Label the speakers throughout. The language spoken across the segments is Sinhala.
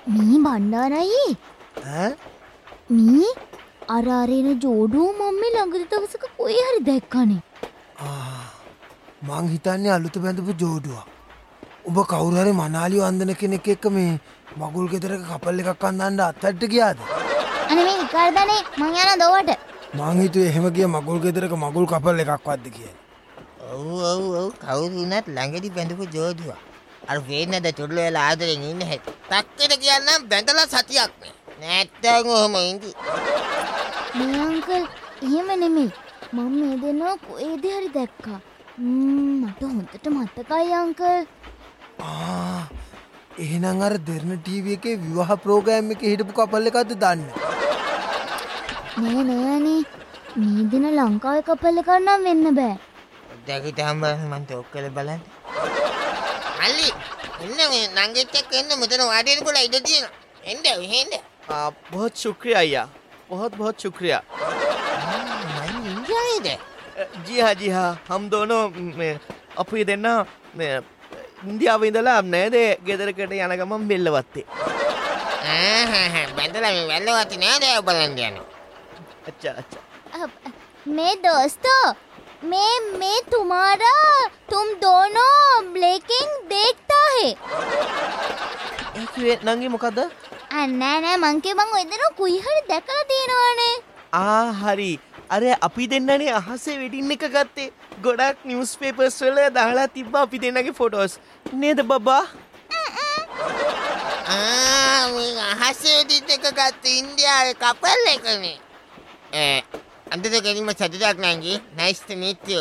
Speaker 1: මේ බණ්ඩාරයි
Speaker 2: ඈ
Speaker 1: මේ අරාරේන ජෝඩුව මම මේ ළඟදි දවසක කොහේ හරි දැක්කනේ.
Speaker 2: මං හිතන්නේ අලුත බැඳපු ජෝඩුවක්. ඔබ කවුරු හරි මනාලි වන්දන කෙනෙක් එක්ක මේ මගුල් ගෙදරක කපල් එකක් අඳන්න අත්තට ගියාද?
Speaker 1: අනේ මේ විකාරදනේ මං යන දොවට.
Speaker 2: මං හිතුවේ එහෙම ගිය මගුල් ගෙදරක මගුල් කපල් එකක්වත්ද කියලා.
Speaker 3: ඔව් කවුරු වුණත් ළඟදී බැඳපු ජෝඩුවක්. අර වේන්නද චොල්ල වෙලා ආදරෙන් ඉන්න හැටි. ටක්කෙට කියන්නම් බැඳලා සතියක් නෑ. නැත්තම් ඔහම ඉඳි.
Speaker 1: මේ අංකල් එහෙම නෙමෙයි. මම මේ දෙන්නා කොහෙද හරි දැක්කා. මට හොඳට මතකයි අංකල්.
Speaker 2: එහෙනම් අර දෙරණ ටීවී එකේ විවාහ ප්‍රෝග්‍රෑම් එකේ හිටපු කපල් එකක්ද දන්නේ?
Speaker 1: නෑනේ. මේ දින ලංකාවේ කපල් එකක් නම් වෙන්න බෑ.
Speaker 3: දැකිටම මම තෝක්කල බලන්න. මල්ලි එන්න මේ නංගෙත් එක්ක එන්න මෙතන වාඩි වෙන්න පුළුවන් ඉඩ තියෙනවා. එන්න.
Speaker 4: बहुत शुक्रिया अय्या, बहुत शुक्रिया। जी हाँ हम दोनों අපි දෙන්න ඉන්දියාවේ ඉඳලා නේද ගෙදරකට යන ගමන් බෙල්ලවත්තේ.
Speaker 3: බැඳලා මේ වැල්ලවත්තේ නේද බලන්න යන්නේ.
Speaker 4: अच्छा
Speaker 1: मैं दोस्तों मैं तुम्हारा तुम दोनों ब्लेकिंग देखता है.
Speaker 4: ඒ නංගි මොකද?
Speaker 1: නෑ මං ඔය දෙන කුයි හරි දැකලා තියෙනවානේ.
Speaker 4: හරි. අර අපි දෙන්නනේ අහසේ වෙඩින් එක ගත්තේ. ගොඩක් නිවුස් පේපර්ස් වල දාලා තිබ්බා අපි දෙන්නගේ ෆොටෝස්. නේද බබා?
Speaker 3: මේ අහසේ වෙඩින් එක ගත්තේ ඉන්දියාවේ කපල් එකනේ. අන්තිම කෙනෙක්ම සතුටක් නංගි. nice to meet you.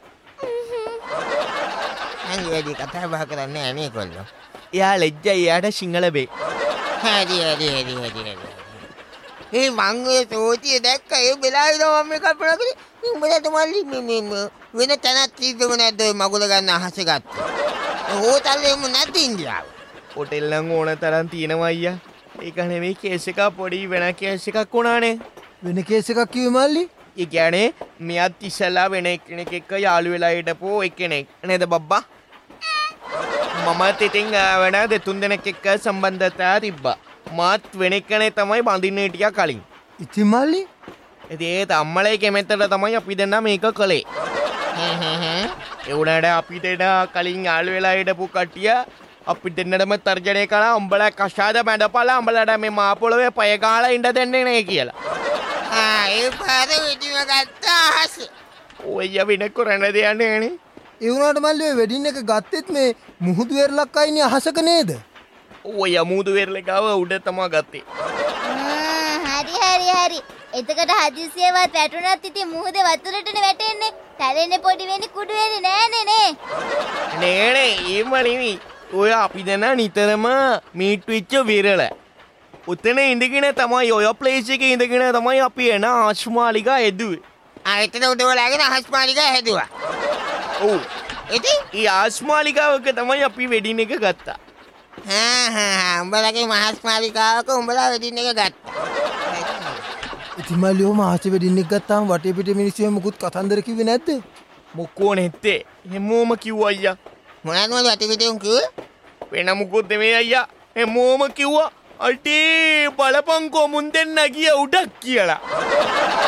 Speaker 3: නංගි වැඩි කතා බහ කරන්නේ නැහැ කොල්ලෝ.
Speaker 4: එයා ලැජ්ජයි එයාට සිංහල බේ.
Speaker 3: හරි. ඒ මං ඔය සෝතිය දැක්ක ඒ වෙලාවේ මම කල්පනා කරේ උඹලට මල්ලි මේ වෙන තැනක් තිබ්බම නැද්ද ඔය මගුල ගන්න අහසේ ගත්තේ. හෝටල් නැද්ද ඉන්දියාවේ?
Speaker 4: හෝටල් නම් ඕන තරම් තියෙනවා අයියා. ඒක නෙමෙයි කේස් එක පොඩි වෙන කේස් එකක් වුණානේ.
Speaker 2: වෙන කේස් එකක් කිව්වේ මල්ලි?
Speaker 4: ඒ කියන්නේ මෙයාත් ඉස්සලා වෙන කෙනෙක් එක්ක යාළු වෙලා හිටපු එක්කෙනෙක් නේද බබ්බා? මමත් ඉතින් වෙන දෙතුන් දෙනෙක් එක්ක සම්බන්ධතා තිබ්බා. මාත් වෙන කෙනෙක් තමයි බඳින්න හිටියා කලින්.
Speaker 2: ඉතින් මල්ලි?
Speaker 4: ඉතින් ඒ අම්මලේ කෙමෙතට තමයි අපි දෙන්න මේක කළේ. ඒ උනාට අපි දෙන්න කලින් යාළු වෙලා හිටපු කට්ටිය අපි දෙන්නටම තර්ජනය කළා උඹලා කෂාද මැඩපලා උඹලට මේ මා පොළවේ පය ගාලා ඉඳ දෙන්නේ නේ කියලා.
Speaker 3: ඒ පාර වෙඩිම ගත්තා අහසේ.
Speaker 4: ඔය වෙන කරන්න දෙයක් නෑනේ.
Speaker 2: ඒ වුණාට මල්ලි ඔය වෙඩින් එක ගත්තෙත් මේ මුහුදු වෙරළක් අයිනේ අහසක නේද?
Speaker 4: ඔය මුහුදු වෙරළ ගාව උඩ තමයි ගත්තේ.
Speaker 1: හරි. එතකොට හදිසියවත් වැටුණත් ඉතින් මුහුදේ වතුරටනේ වැටෙන්නේ. තැලෙන්නේ පොඩි වෙන්නේ කුඩු වෙන්නේ නෑනේ නේ.
Speaker 4: නේනේ ඒම නෙමෙයි. ඔය අපි දෙන නිතරම මීට් වෙච්ච විරල. උතන ඉඳගෙන තමයි ඔය ප්ලේස් එකේ ඉඳගෙන තමයි අපි එන ආශ්මාලිකා එදුවේ.
Speaker 3: එතන උඩවලාගෙන ආශ්මාලිකා හැදුවා.
Speaker 4: ඔව්.
Speaker 3: ඉතින්
Speaker 4: ඒ ආශ්මාලිකාවක තමයි අපි වෙඩින් එක ගත්තා.
Speaker 3: උඹලගේ මහස්මාලිකාවක උඹලා වෙඩින් එක ගත්තා.
Speaker 2: ඉතින් මල්ලි ඔහම ආහසේ වෙඩින් එක ගත්තාම වටේ පිටේ මිනිස්සු මුකුත් කතන්දර කිව්වේ නැද්ද?
Speaker 4: මොකෝ නැත්තේ. හැමෝම කිව්වා අයියා.
Speaker 3: මොනවද වටේ පිටේ උන් කිව්වේ?
Speaker 4: වෙන මුකුත් නෙමෙයි අයියා. හැමෝම කිව්වා අටේ බලපංකෝ මුන් දෙන්න ගිය උඩක් කියලා.